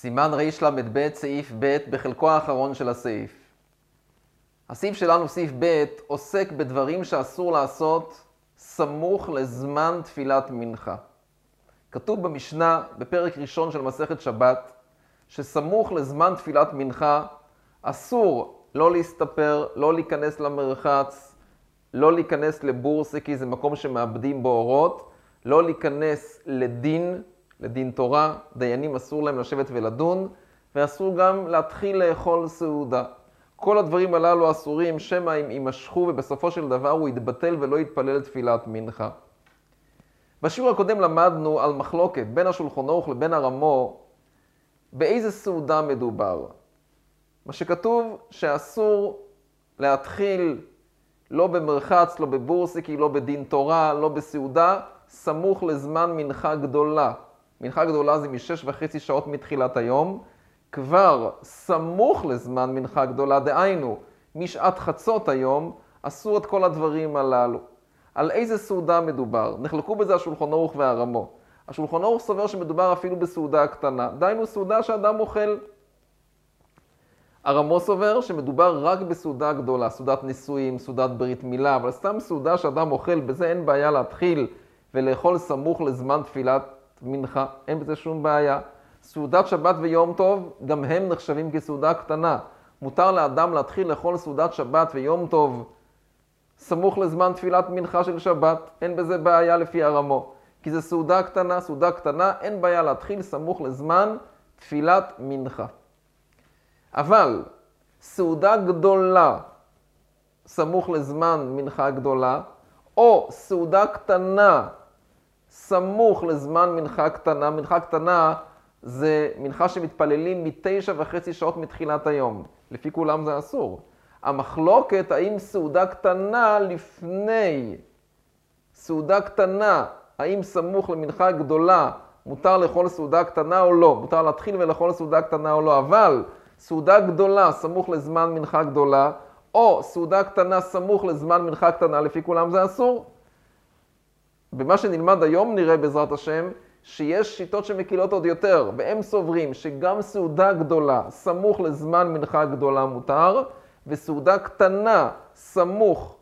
סימן רל"ב סעיף ב' בחלקו האחרון של הסעיף. הסעיף שלנו, סעיף ב', עוסק בדברים שאסור לעשות סמוך לזמן תפילת מנחה. כתוב במשנה, בפרק ראשון של מסכת שבת, שסמוך לזמן תפילת מנחה אסור לא להסתפר, לא להיכנס למרחץ, לא להיכנס לבורסה כי זה מקום שמאבדים בו אורות, לא להיכנס לדין תורה, דיינים אסור להם לשבת ולדון, ואסור גם להתחיל לאכול סעודה. כל הדברים הללו אסורים, שמא הם יימשכו ובסופו של דבר הוא יתבטל ולא יתפלל תפילת מנחה. בשיעור הקודם למדנו על מחלוקת בין השולחן ערוך לבין הרמו, באיזה סעודה מדובר. מה שכתוב שאסור להתחיל לא במרחץ, לא בבורסקי, לא בדין תורה, לא בסעודה, סמוך לזמן מנחה גדולה. מנחה גדולה זה מ6.5 שעות מתחילת היום. כבר סמוך לזמן מנחה גדולה, דהיינו, משעת חצות היום, אסור את כל הדברים הללו. על איזה סעודה מדובר? נחלקו בזה השולחן ערוך והרמו. השולחן ערוך סובר שמדובר אפילו בסעודה קטנה. דהיינו סעודה שאדם אוכל. הרמו סובר שמדובר רק בסעודה גדולה, סעודת נישואים, סעודת ברית מילה, אבל סתם סעודה שאדם אוכל, בזה אין בעיה להתחיל ולאכול סמוך לזמן תפילת מנחה. אין בזה שום בעיה. סעודת שבת ויום טוב, גם הם נחשבים כסעודה קטנה. מותר לאדם להתחיל לאכול סעודת שבת ויום טוב סמוך לזמן תפילת מנחה של שבת. אין בזה בעיה לפי הרמו. כי זה סעודה קטנה, אין בעיה להתחיל סמוך לזמן תפילת מנחה. אבל סעודה גדולה סמוך לזמן מנחה גדולה, או סעודה קטנה סמוך לזמן מנחה קטנה, מנחה קטנה זה מנחה שמתפללים מ9.5 שעות מתחילת היום. לפי כולם זה אסור. המחלוקת האם סעודה קטנה לפני סעודה קטנה, האם סמוך למנחה גדולה מותר לאכול סעודה קטנה או לא, מותר להתחיל ולאכול סעודה קטנה או לא, אבל סעודה גדולה סמוך לזמן מנחה גדולה, או סעודה קטנה סמוך לזמן מנחה קטנה, לפי כולם זה אסור. במה שנלמד היום נראה בעזרת השם, שיש שיטות שמקילות עוד יותר, והם סוברים שגם סעודה גדולה סמוך לזמן מנחה גדולה מותר, וסעודה קטנה סמוך,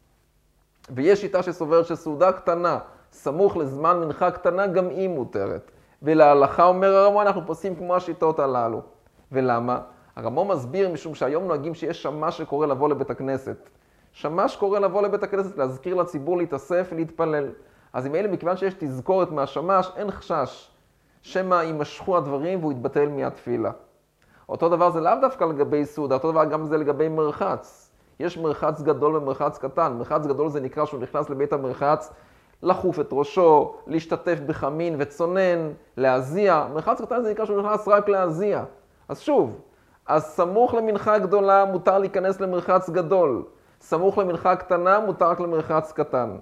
ויש שיטה שסוברת שסעודה קטנה סמוך לזמן מנחה קטנה גם היא מותרת. ולהלכה אומר הרמו, אנחנו פוסקים כמו השיטות הללו. ולמה? הרמו מסביר משום שהיום נוהגים שיש שמש שקורא לבוא לבית הכנסת. שמש קורא לבוא לבית הכנסת, להזכיר לציבור להתאסף ולהתפלל. אז אם אלה, מכיוון שיש תזכורת מהשמש, אין חשש שמא יימשכו הדברים והוא יתבטל מהתפילה. אותו דבר זה לאו דווקא לגבי סעודה, אותו דבר גם זה לגבי מרחץ. יש מרחץ גדול ומרחץ קטן. מרחץ גדול זה נקרא שהוא נכנס לבית המרחץ, לחוף את ראשו, להשתתף בחמין וצונן, להזיע. מרחץ קטן זה נקרא שהוא נכנס רק להזיע. אז שוב, אז סמוך למנחה גדולה מותר להיכנס למרחץ גדול. סמוך למנחה קטנה מותר רק למרחץ קטן.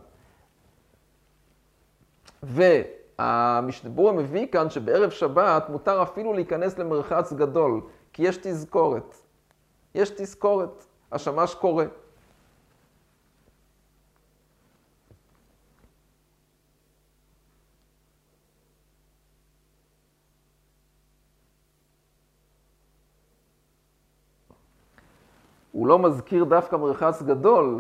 והמשנה מביא כאן שבערב שבת מותר אפילו להיכנס למרחץ גדול, כי יש תזכורת. יש תזכורת. השמש קורא. הוא לא מזכיר דווקא מרחץ גדול.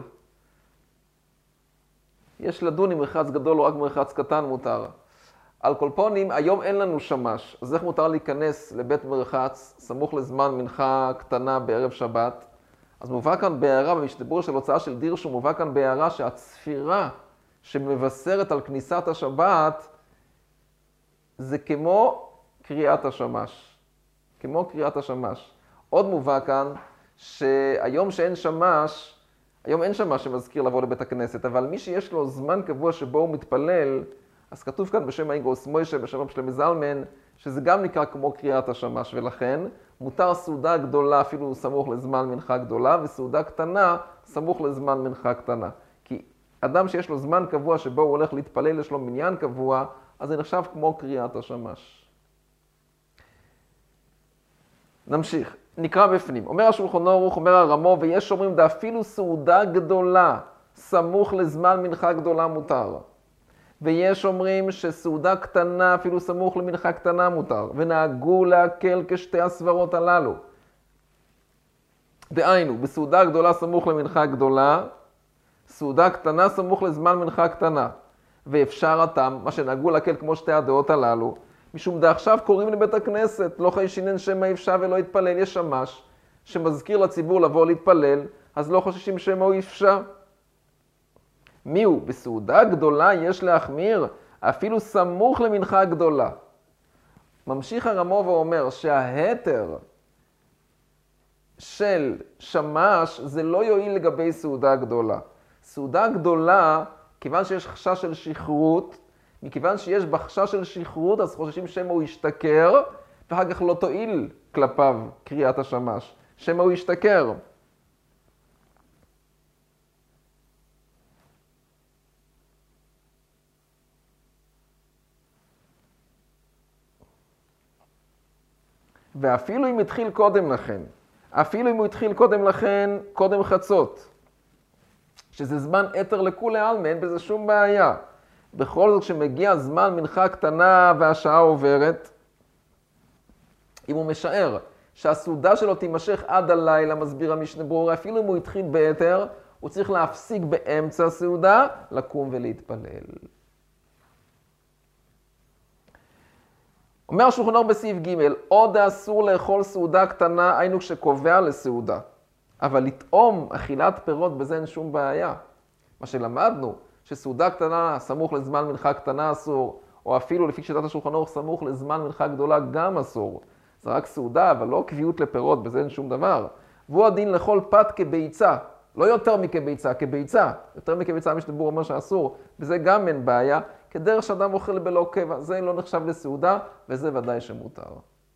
יש לדון אם מרחץ גדול או רק מרחץ קטן מותר. על כל פונים, היום אין לנו שמש, אז איך מותר להיכנס לבית מרחץ סמוך לזמן מנחה קטנה בערב שבת? אז מובא כאן בהערה, במשנה של הוצאה של דירשו, מובא כאן בהערה שהצפירה שמבשרת על כניסת השבת זה כמו קריאת השמש. כמו קריאת השמש. עוד מובא כאן שהיום שאין שמש, היום אין שמש שמזכיר לבוא לבית הכנסת, אבל מי שיש לו זמן קבוע שבו הוא מתפלל, אז כתוב כאן בשם האינגרוס מוישה, בשם רב שלמה זלמן, שזה גם נקרא כמו קריאת השמש, ולכן מותר סעודה גדולה אפילו סמוך לזמן מנחה גדולה, וסעודה קטנה סמוך לזמן מנחה קטנה. כי אדם שיש לו זמן קבוע שבו הוא הולך להתפלל, יש לו מניין קבוע, אז זה נחשב כמו קריאת השמש. נמשיך. נקרא בפנים. אומר השולחן ערוך, אומר הרמו, ויש אומרים דאפילו סעודה גדולה סמוך לזמן מנחה גדולה מותר. ויש אומרים שסעודה קטנה, אפילו סמוך למנחה קטנה מותר, ונהגו להקל כשתי הסברות הללו. דהיינו, בסעודה גדולה סמוך למנחה גדולה, סעודה קטנה סמוך לזמן מנחה קטנה. ואפשר התם, מה שנהגו להקל כמו שתי הדעות הללו, משום דעכשיו קוראים לבית הכנסת, לא חיישינן שמא יפשע ולא יתפלל, יש שמש, שמזכיר לציבור לבוא להתפלל, אז לא חוששים שמא הוא יפשע. מיהו? בסעודה גדולה יש להחמיר, אפילו סמוך למנחה גדולה. ממשיך הרמו ואומר שההתר של שמש זה לא יועיל לגבי סעודה גדולה. סעודה גדולה, כיוון שיש חשש של שכרות, מכיוון שיש בחשש של שכרות, אז חוששים שמא הוא ישתכר, ואחר כך לא תועיל כלפיו קריאת השמש. שמא הוא ישתכר. ואפילו אם התחיל קודם לכן, אפילו אם הוא התחיל קודם לכן, קודם חצות, שזה זמן אתר לכולי עלמא, אין בזה שום בעיה. בכל זאת, כשמגיע זמן מנחה קטנה והשעה עוברת, אם הוא משער שהסעודה שלו תימשך עד הלילה, מסביר המשנה ברורה, אפילו אם הוא התחיל באתר, הוא צריך להפסיק באמצע הסעודה, לקום ולהתפלל. אומר השולחן ערוך בסעיף ג' עוד אסור לאכול סעודה קטנה, היינו כשקובע לסעודה. אבל לטעום אכילת פירות בזה אין שום בעיה. מה שלמדנו, שסעודה קטנה סמוך לזמן מנחה קטנה אסור, או אפילו לפי שיטת השולחן ערוך סמוך לזמן מנחה גדולה גם אסור. זה רק סעודה, אבל לא קביעות לפירות, בזה אין שום דבר. והוא הדין לאכול פת כביצה, לא יותר מכביצה, כביצה. יותר מכביצה המשנה ברורה אומר שאסור, בזה גם אין בעיה. כדרך שאדם אוכל בלא קבע, זה לא נחשב לסעודה, וזה ודאי שמותר.